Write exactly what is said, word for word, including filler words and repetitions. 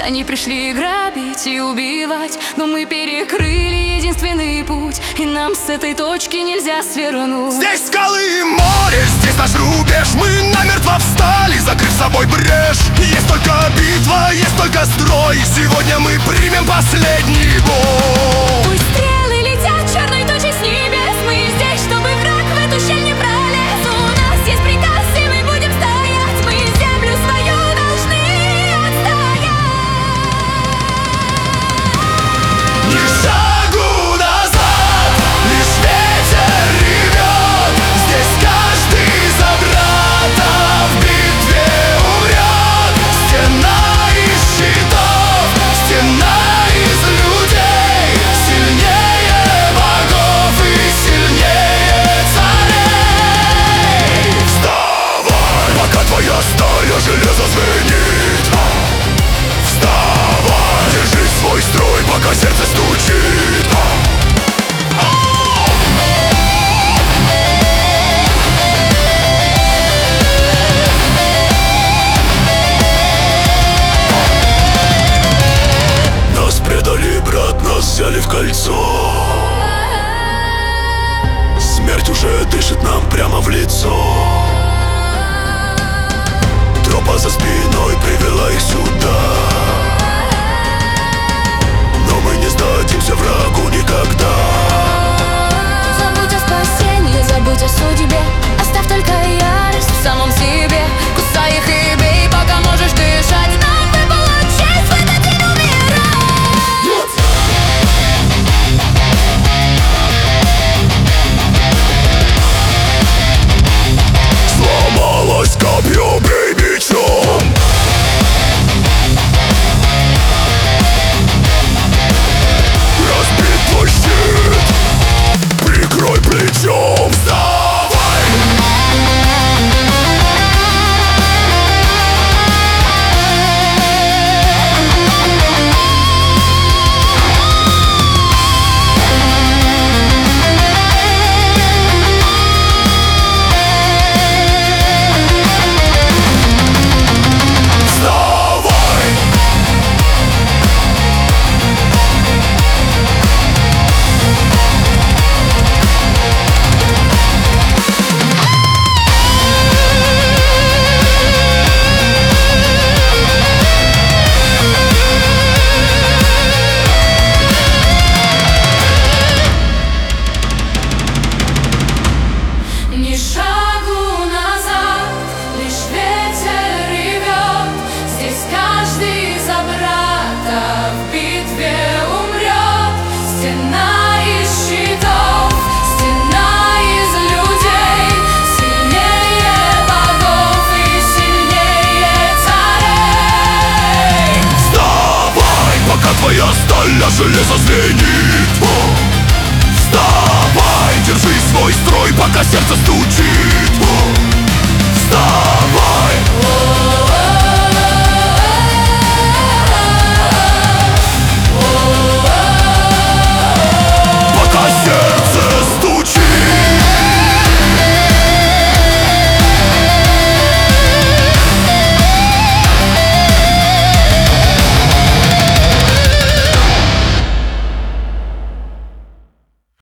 Они пришли грабить и убивать, но мы перекрыли единственный путь, и нам с этой точки нельзя свернуть. Здесь скалы и море, здесь наш рубеж. Мы намертво встали, закрыв собой брешь. Есть только битва, есть только строй. Сегодня мы примем последний бой. Пусть стрелы летят черной тучей с небес, мы здесь, чтобы враг в эту щель не пролез. У нас есть приказ, и мы будем стоять. Мы землю свою должны отстоять. Ни шагу назад, лишь ветер ревет. Здесь каждый за брата в битве умрет. Стена из щитов, стена из людей, сильнее богов и сильнее царей. Вставай, пока твоя стая железо звенит. Вставай, держи свой строй, пока сердце стучит. Нас предали, брат, нас взяли в кольцо. Смерть уже дышит нам прямо в лицо. Тропа за спиной привела их сюда. Но мы не сдадимся врагу никогда. Забудь о спасении, забудь о судьбе. Оставь только ярость в самом себе. Кусай их и бей, пока можешь дышать. Нам выпала честь в этот день умирать. Сломалось копье, бей мечом. Разбит твой щит, прикрой плечом. Вставай! Вставай! Ни шагу назад, лишь ветер ревет. Здесь каждый за брата в битве умрет. Стена из щитов, стена из людей, сильнее богов и сильнее царей. Вставай, пока твоя сталь, а железо звенит. Вставай, держи свой строй, пока сердце стучит. Вставай!